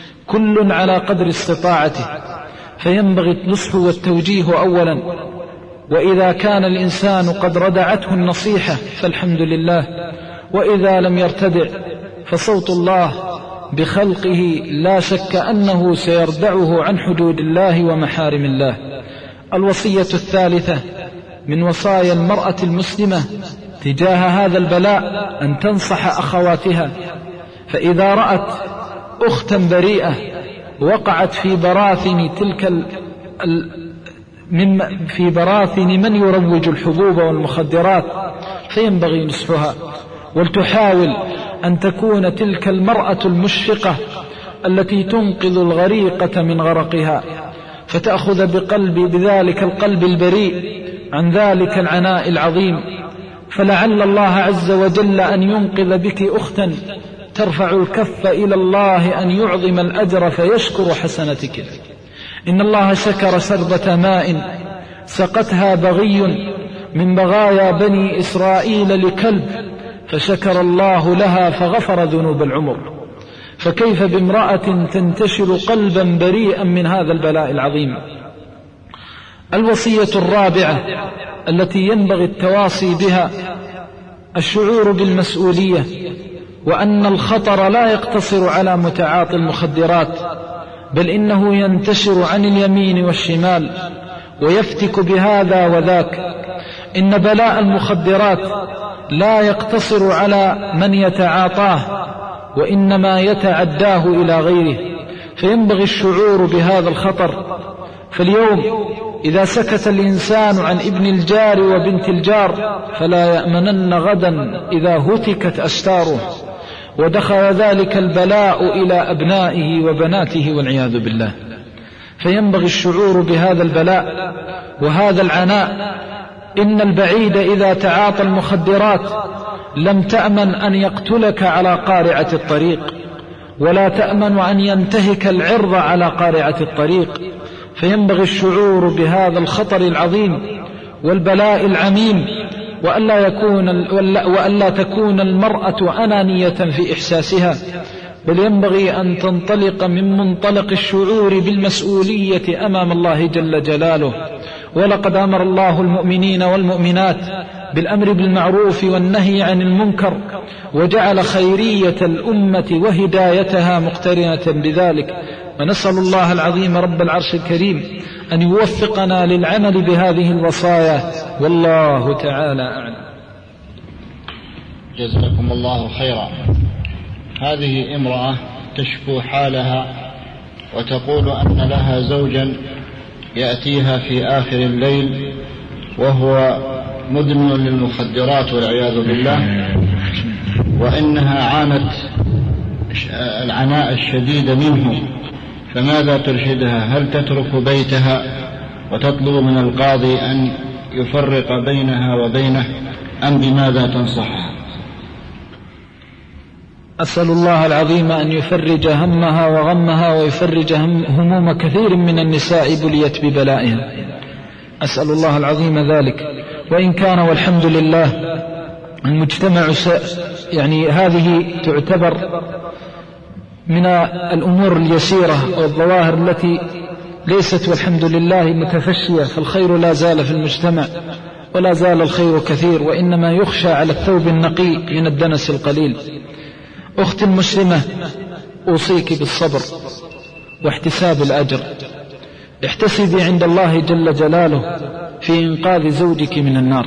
كل على قدر استطاعته، فينبغي النصح والتوجيه أولا. وإذا كان الإنسان قد ردعته النصيحة فالحمد لله، وإذا لم يرتدع فصوت الله بخلقه لا شك أنه سيردعه عن حدود الله ومحارم الله. الوصية الثالثة من وصايا المرأة المسلمة تجاه هذا البلاء أن تنصح أخواتها، فإذا رأت أختا بريئة وقعت في براثن تلك ال من في براثن من يروج الحبوب والمخدرات، فينبغي نصحها، ولتحاول أن تكون تلك المرأة المشفقة التي تنقذ الغريقة من غرقها، فتأخذ بقلب بذلك القلب البريء عن ذلك العناء العظيم، فلعل الله عز وجل أن ينقذ بك أختا ترفع الكف إلى الله أن يعظم الأجر فيشكر حسنتك. إن الله شكر شربة ماء سقتها بغي من بغايا بني إسرائيل لكلب، فشكر الله لها فغفر ذنوب العمر، فكيف بامرأة تنتشر قلبا بريئا من هذا البلاء العظيم. الوصية الرابعة التي ينبغي التواصي بها الشعور بالمسؤولية، وأن الخطر لا يقتصر على متعاطي المخدرات، بل إنه ينتشر عن اليمين والشمال ويفتك بهذا وذاك. إن بلاء المخدرات لا يقتصر على من يتعاطاه، وإنما يتعداه إلى غيره، فينبغي الشعور بهذا الخطر. فاليوم إذا سكت الإنسان عن ابن الجار وبنت الجار فلا يأمنن غدا إذا هتكت أستاره، ودخل ذلك البلاء إلى أبنائه وبناته والعياذ بالله. فينبغي الشعور بهذا البلاء وهذا العناء. إن البعيد إذا تعاطى المخدرات لم تأمن أن يقتلك على قارعة الطريق، ولا تأمن أن ينتهك العرض على قارعة الطريق. فينبغي الشعور بهذا الخطر العظيم والبلاء العميم، وألا, يكون وألا تكون المرأة أنانية في إحساسها، بل ينبغي أن تنطلق من منطلق الشعور بالمسؤولية أمام الله جل جلاله. ولقد أمر الله المؤمنين والمؤمنات بالأمر بالمعروف والنهي عن المنكر، وجعل خيرية الأمة وهدايتها مقترنة بذلك. ونسأل الله العظيم رب العرش الكريم أن يوفقنا للعمل بهذه الوصايا، والله تعالى أعلم. جزاكم الله خيرا. هذه امرأة تشكو حالها وتقول أن لها زوجا يأتيها في آخر الليل وهو مدمن للمخدرات والعياذ بالله، وإنها عانت العناء الشديد منه، فماذا ترشدها؟ هل تترك بيتها وتطلب من القاضي أن يفرق بينها وبينه، أم بماذا تنصحها؟ أسأل الله العظيم أن يفرج همها وغمها ويفرج هموم كثير من النساء بليت ببلائها، أسأل الله العظيم ذلك. وإن كان والحمد لله المجتمع يعني هذه تعتبر من الأمور اليسيرة والظواهر التي ليست والحمد لله متفشية، فالخير لا زال في المجتمع ولا زال الخير كثير، وإنما يخشى على الثوب النقي من الدنس القليل. أختي المسلمة، أوصيك بالصبر واحتساب الأجر. احتسبي عند الله جل جلاله في إنقاذ زوجك من النار،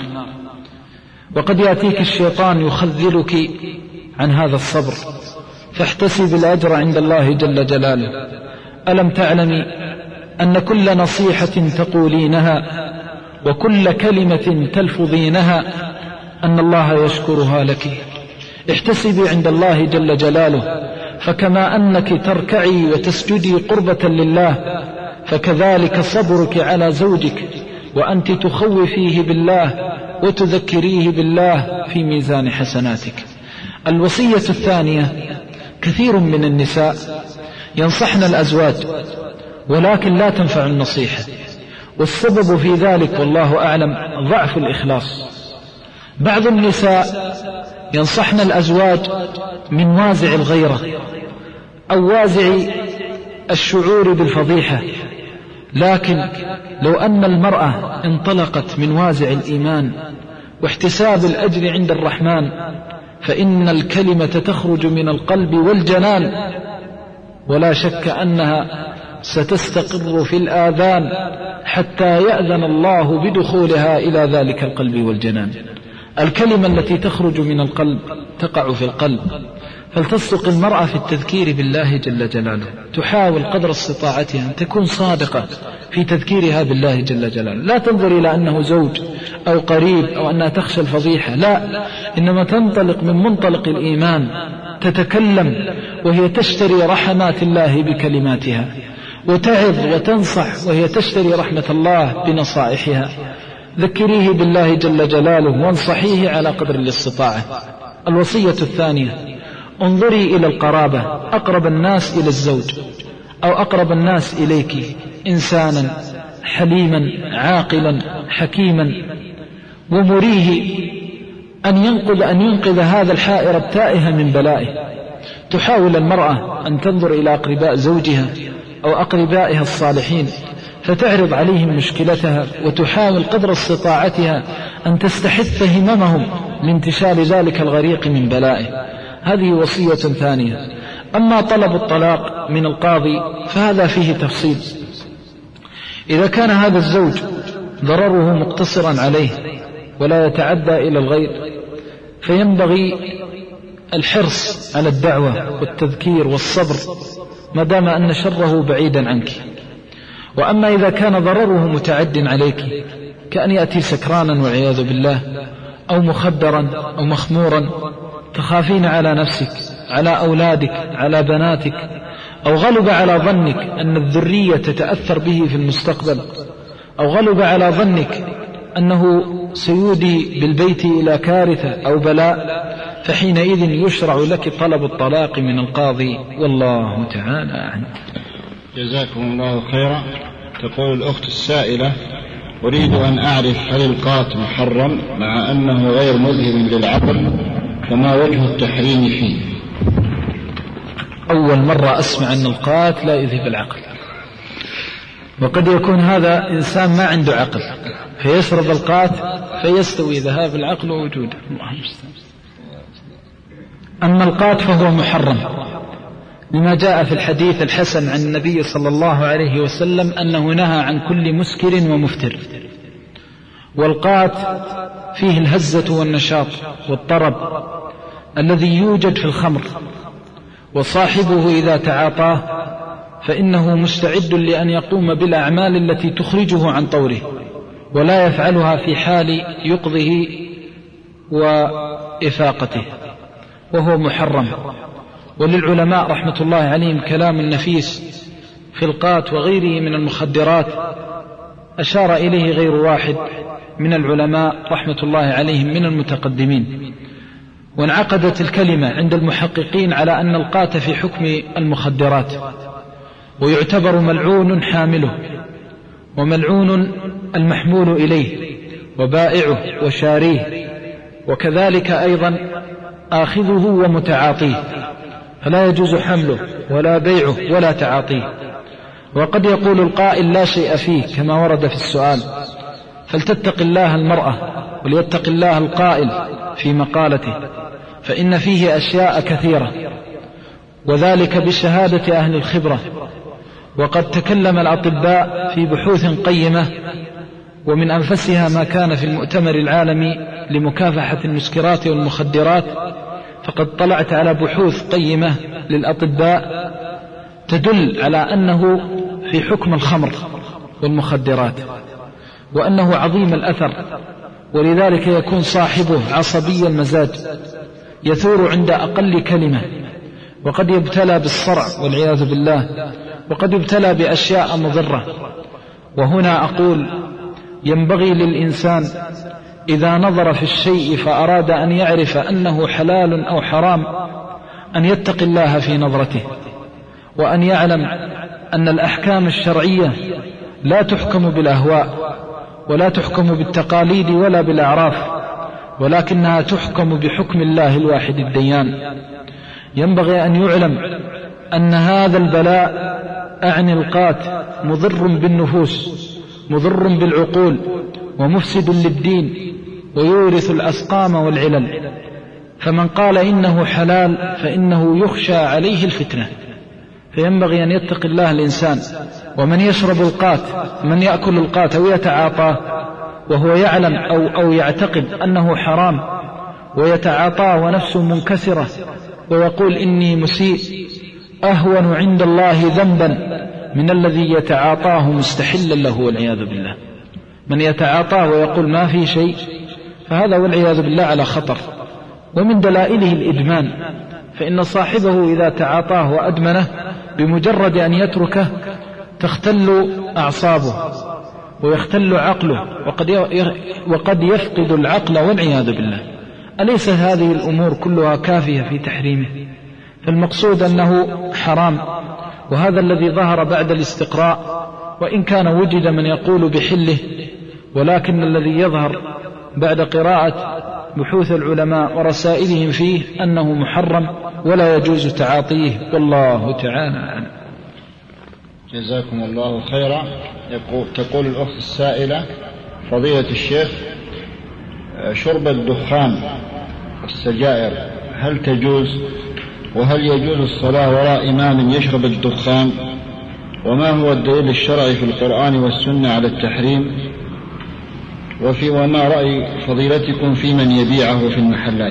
وقد يأتيك الشيطان يخذلك عن هذا الصبر، فاحتسب الأجر عند الله جل جلاله. ألم تعلمي أن كل نصيحة تقولينها وكل كلمة تلفظينها أن الله يشكرها لك؟ احتسبي عند الله جل جلاله، فكما أنك تركعي وتسجدي قربة لله، فكذلك صبرك على زوجك وأنت تخوفيه بالله وتذكريه بالله في ميزان حسناتك. الوصية الثانية: كثير من النساء ينصحن الأزواج ولكن لا تنفع النصيحة، والسبب في ذلك والله أعلم ضعف الإخلاص. بعض النساء ينصحن الأزواج من وازع الغيرة أو وازع الشعور بالفضيحة، لكن لو أن المرأة انطلقت من وازع الإيمان واحتساب الأجر عند الرحمن، فإن الكلمة تخرج من القلب والجنان، ولا شك أنها ستستقر في الآذان حتى يأذن الله بدخولها إلى ذلك القلب والجنان. الكلمة التي تخرج من القلب تقع في القلب، فلتصدق المرأة في التذكير بالله جل جلاله، تحاول قدر استطاعتها أن تكون صادقة في تذكيرها بالله جل جلاله، لا تنظر إلى أنه زوج أو قريب أو أنها تخشى الفضيحة، لا، إنما تنطلق من منطلق الإيمان، تتكلم وهي تشتري رحمات الله بكلماتها، وتعظ وتنصح وهي تشتري رحمة الله بنصائحها. ذكريه بالله جل جلاله وانصحيه على قدر الاستطاعة. الوصية الثانية: انظري إلى القرابة، أقرب الناس إلى الزوج أو أقرب الناس إليك إنسانا حليما عاقلا حكيما، ومريه أن ينقذ, أن ينقذ هذا الحائر التائه من بلائه. تحاول المرأة أن تنظر إلى أقرباء زوجها أو أقربائها الصالحين فتعرض عليهم مشكلتها، وتحاول قدر استطاعتها أن تستحث هممهم لانتشال ذلك الغريق من بلائه. هذه وصية ثانية. أما طلب الطلاق من القاضي فهذا فيه تفصيل. إذا كان هذا الزوج ضرره مقتصرا عليه ولا يتعدى إلى الغير فينبغي الحرص على الدعوة والتذكير والصبر ما دام أن شره بعيدا عنك. وأما إذا كان ضرره متعد عليك كأن يأتي سكرانا والعياذ بالله أو مخدرا أو مخمورا، تخافين على نفسك، على أولادك، على بناتك، أو غلب على ظنك أن الذرية تتأثر به في المستقبل، أو غلب على ظنك أنه سيودي بالبيت إلى كارثة أو بلاء، فحينئذ يشرع لك طلب الطلاق من القاضي، والله تعالى أعلم. جزاكم الله خيرا. تقول الأخت السائلة: أريد أن أعرف هل القات محرم مع أنه غير مذهب للعقل، فما وجه التحريم فيه؟ أول مرة أسمع أن القات لا يذهب العقل، وقد يكون هذا إنسان ما عنده عقل فيشرب القات فيستوي ذهاب العقل ووجوده. أما القات فهو محرم لما جاء في الحديث الحسن عن النبي صلى الله عليه وسلم أنه نهى عن كل مسكر ومفتر. والقات فيه الهزة والنشاط والطرب الذي يوجد في الخمر، وصاحبه إذا تعاطاه فإنه مستعد لأن يقوم بالأعمال التي تخرجه عن طوره، ولا يفعلها في حال يقظه وإفاقته، وهو محرم. وللعلماء رحمة الله عليهم كلام نفيس في القات وغيره من المخدرات أشار إليه غير واحد من العلماء رحمة الله عليهم من المتقدمين، وانعقدت الكلمة عند المحققين على أن القات في حكم المخدرات، ويعتبر ملعون حامله وملعون المحمول إليه وبائعه وشاريه، وكذلك أيضا آخذه ومتعاطيه، فلا يجوز حمله ولا بيعه ولا تعاطيه. وقد يقول القائل لا شيء فيه كما ورد في السؤال، فلتتق الله المرأة وليتق الله القائل في مقالته، فإن فيه أشياء كثيرة، وذلك بشهادة أهل الخبرة. وقد تكلم الأطباء في بحوث قيمة، ومن أنفسها ما كان في المؤتمر العالمي لمكافحة المسكرات والمخدرات، فقد طلعت على بحوث قيمة للأطباء تدل على أنه في حكم الخمر والمخدرات، وأنه عظيم الأثر، ولذلك يكون صاحبه عصبي المزاج يثور عند أقل كلمة، وقد يبتلى بالصرع والعياذ بالله، وقد يبتلى بأشياء مضرة. وهنا أقول ينبغي للإنسان إذا نظر في الشيء فأراد أن يعرف أنه حلال أو حرام أن يتقي الله في نظرته، وأن يعلم أن الأحكام الشرعية لا تحكم بالأهواء ولا تحكم بالتقاليد ولا بالأعراف، ولكنها تحكم بحكم الله الواحد الديان. ينبغي أن يعلم أن هذا البلاء أعني القات مضر بالنفوس، مضر بالعقول، ومفسد للدين، ويورث الأسقام والعلل. فمن قال إنه حلال فإنه يخشى عليه الفتنة، فينبغي أن يتقي الله الإنسان. ومن يشرب القات، من يأكل القات أو يتعاطاه وهو يعلم أو, أو يعتقد أنه حرام ويتعاطاه ونفسه منكسرة ويقول إني مسيء أهون عند الله ذنبا من الذي يتعاطاه مستحلا له والعياذ بالله. من يتعاطاه ويقول ما في شيء فهذا والعياذ بالله على خطر. ومن دلائله الإدمان، فإن صاحبه إذا تعاطاه وأدمنه بمجرد أن يتركه تختل أعصابه ويختل عقله وقد وقد يفقد العقل والعياذ بالله. أليس هذه الأمور كلها كافية في تحريمه؟ فالمقصود أنه حرام، وهذا الذي ظهر بعد الاستقراء، وإن كان وجد من يقول بحله، ولكن الذي يظهر بعد قراءة بحوث العلماء ورسائلهم فيه أنه محرم ولا يجوز تعاطيه، والله تعالى أعلم. جزاكم الله خيرا. يقول تقول الأخت السائلة: فضيلة الشيخ، شرب الدخان والسجائر هل تجوز؟ وهل يجوز الصلاة وراء إمام يشرب الدخان؟ وما هو الدليل الشرعي في القرآن والسنة على التحريم؟ وفي وما رأي فضيلتكم في من يبيعه في المحلات؟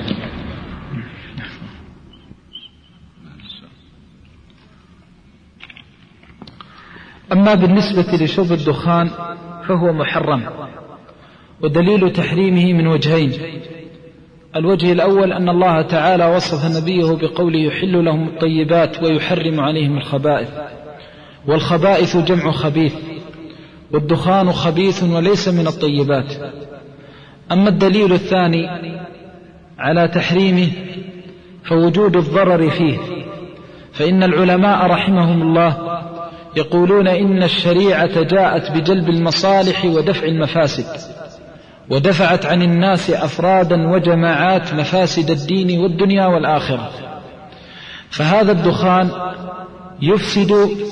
أما بالنسبة لشرب الدخان فهو محرم، ودليل تحريمه من وجهين. الوجه الأول أن الله تعالى وصف نبيه بقوله: يحل لهم الطيبات ويحرم عليهم الخبائث، والخبائث جمع خبيث، والدخان خبيث وليس من الطيبات. أما الدليل الثاني على تحريمه فوجود الضرر فيه، فإن العلماء رحمهم الله يقولون إن الشريعة جاءت بجلب المصالح ودفع المفاسد، ودفعت عن الناس أفرادا وجماعات مفاسد الدين والدنيا والآخرة. فهذا الدخان يفسد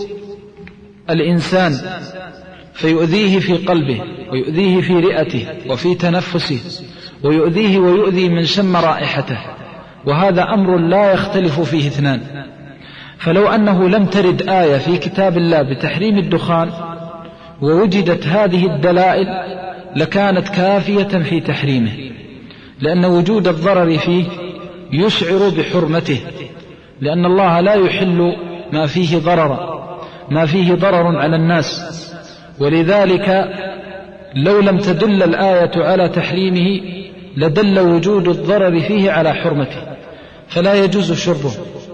الإنسان فيؤذيه في قلبه، ويؤذيه في رئته وفي تنفسه، ويؤذيه ويؤذي من شم رائحته، وهذا أمر لا يختلف فيه اثنان. فلو أنه لم ترد آية في كتاب الله بتحريم الدخان ووجدت هذه الدلائل لكانت كافية في تحريمه، لأن وجود الضرر فيه يشعر بحرمته، لأن الله لا يحل ما فيه ضرر ما فيه ضرر على الناس. ولذلك لو لم تدل الآية على تحريمه لدل وجود الضرر فيه على حرمته، فلا يجوز شربه.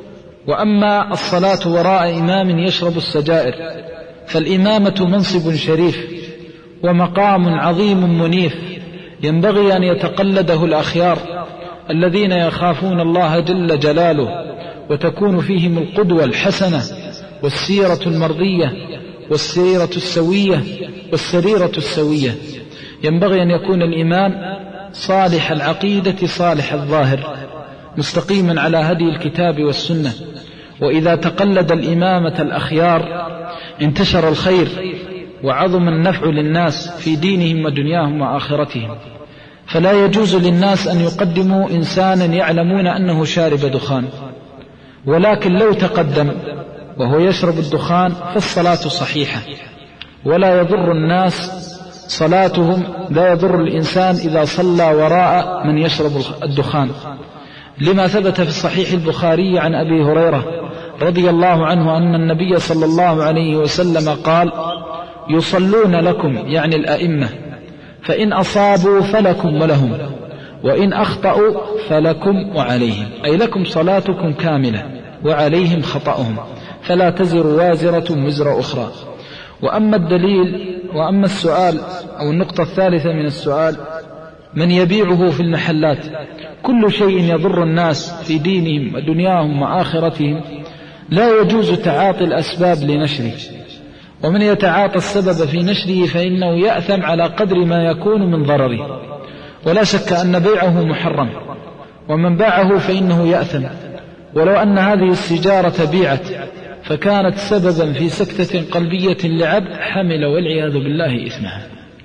وأما الصلاة وراء إمام يشرب السجائر فالإمامة منصب شريف ومقام عظيم منيف، ينبغي أن يتقلده الأخيار الذين يخافون الله جل جلاله، وتكون فيهم القدوة الحسنة والسيرة المرضية والسيرة السوية والسريرة السوية. ينبغي أن يكون الإمام صالح العقيدة صالح الظاهر مستقيما على هدي الكتاب والسنة. وإذا تقلد الإمامة الأخيار انتشر الخير وعظم النفع للناس في دينهم ودنياهم وآخرتهم. فلا يجوز للناس أن يقدموا إنسانا يعلمون أنه شارب دخان، ولكن لو تقدم وهو يشرب الدخان فالصلاة صحيحة، ولا يضر الناس صلاتهم، لا يضر الإنسان إذا صلى وراء من يشرب الدخان، لما ثبت في الصحيح البخاري عن أبي هريرة رضي الله عنه أن النبي صلى الله عليه وسلم قال: يصلون لكم، يعني الأئمة، فإن أصابوا فلكم ولهم، وإن أخطأوا فلكم وعليهم، أي لكم صلاتكم كاملة وعليهم خطأهم، فلا تزر وازرة وزر أخرى. وأما الدليل وأما السؤال أو النقطة الثالثة من السؤال: من يبيعه في المحلات، كل شيء يضر الناس في دينهم ودنياهم وآخرتهم لا يجوز تعاطي الأسباب لنشره، ومن يتعاطى السبب في نشره فإنه يأثم على قدر ما يكون من ضرره، ولا شك أن بيعه محرم، ومن باعه فإنه يأثم. ولو أن هذه السجارة بيعت فكانت سببا في سكتة قلبية لعبد حمل والعياذ بالله إثمها.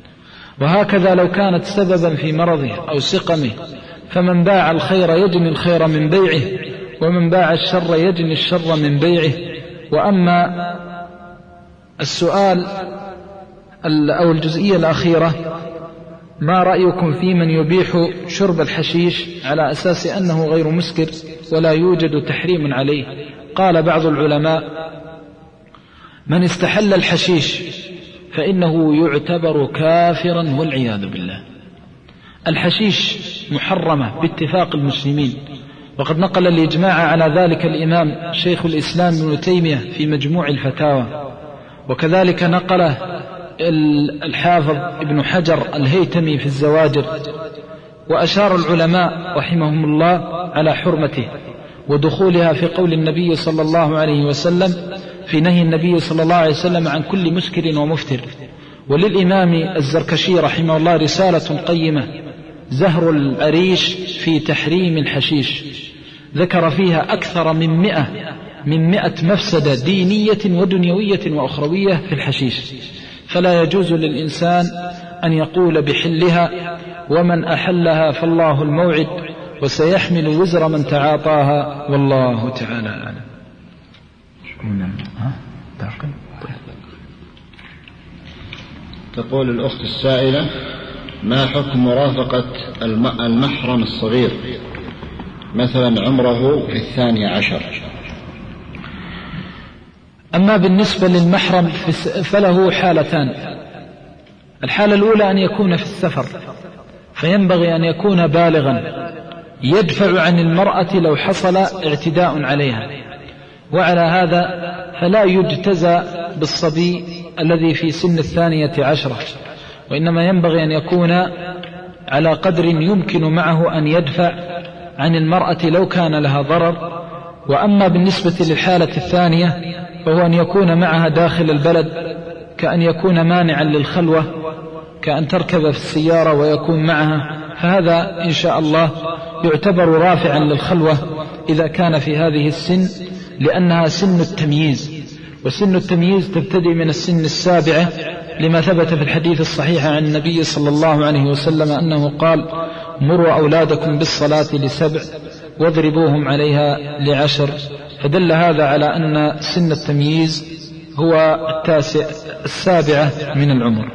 وهكذا لو كانت سببا في مرضه أو سقمه، فمن باع الخير يجني الخير من بيعه، ومن باع الشر يجني الشر من بيعه. وأما السؤال أو الجزئية الأخيرة: ما رأيكم في من يبيح شرب الحشيش على أساس أنه غير مسكر ولا يوجد تحريم عليه؟ قال بعض العلماء: من استحل الحشيش فإنه يعتبر كافرا والعياذ بالله. الحشيش محرمة باتفاق المسلمين، وقد نقل الإجماع على ذلك الإمام شيخ الإسلام ابن تيمية في مجموع الفتاوى، وكذلك نقله الحافظ ابن حجر الهيتمي في الزواجر. وأشار العلماء رحمهم الله على حرمته ودخولها في قول النبي صلى الله عليه وسلم في نهي النبي صلى الله عليه وسلم عن كل مسكر ومفتر. وللإمام الزركشي رحمه الله رسالة قيمة زهر العريش في تحريم الحشيش، ذكر فيها أكثر من مئة من مئة مفسدة دينية ودنيوية وأخروية في الحشيش، فلا يجوز للإنسان أن يقول بحلها، ومن أحلها فالله الموعد وسيحمل وزر من تعاطاها، والله تعالى أعلم. تقول الأخت السائلة: ما حكم مرافقة المحرم الصغير مثلا عمره في الثاني عشر؟ أما بالنسبة للمحرم فله حالتان. الحالة الأولى أن يكون في السفر، فينبغي أن يكون بالغا يدفع عن المرأة لو حصل اعتداء عليها، وعلى هذا فلا يجتزى بالصبي الذي في سن الثانية عشرة، وإنما ينبغي أن يكون على قدر يمكن معه أن يدفع عن المرأة لو كان لها ضرر. وأما بالنسبة للحالة الثانية فهو أن يكون معها داخل البلد، كأن يكون مانعا للخلوة، كأن تركب في السيارة ويكون معها، فهذا إن شاء الله يعتبر رافعا للخلوة إذا كان في هذه السن، لأنها سن التمييز، وسن التمييز تبتدي من السن السابعة، لما ثبت في الحديث الصحيح عن النبي صلى الله عليه وسلم أنه قال: مروا أولادكم بالصلاة لسبع واضربوهم عليها لعشر. فدل هذا على أن سن التمييز هو التاسع السابعة من العمر.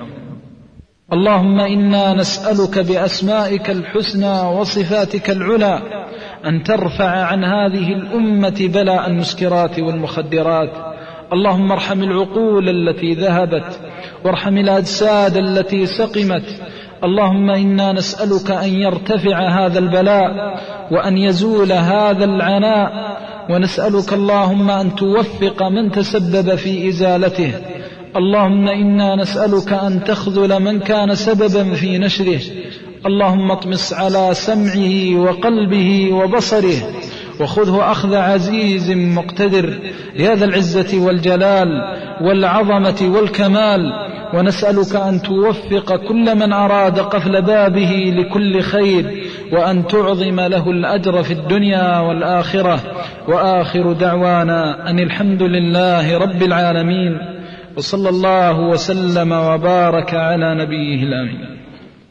اللهم إنا نسألك بأسمائك الحسنى وصفاتك العلى أن ترفع عن هذه الأمة بلاء المسكرات والمخدرات. اللهم ارحم العقول التي ذهبت، وارحم الأجساد التي سقمت. اللهم إنا نسألك أن يرتفع هذا البلاء وأن يزول هذا العناء، ونسألك اللهم أن توفق من تسبب في إزالته. اللهم إنا نسألك أن تخذل من كان سببا في نشره. اللهم اطمس على سمعه وقلبه وبصره، وخذه أخذ عزيز مقتدر يا ذا العزة والجلال والعظمة والكمال. ونسألك أن توفق كل من أراد قفل بابه لكل خير، وأن تعظم له الأجر في الدنيا والآخرة. وآخر دعوانا أن الحمد لله رب العالمين، وصلى الله وسلم وبارك على نبيه الأمين.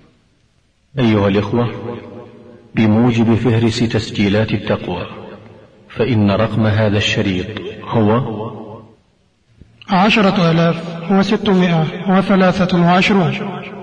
أيها الإخوة، بموجب فهرس تسجيلات التقوى، فإن رقم هذا الشريط هو عشرة آلاف وستمائة وثلاثة وعشرون.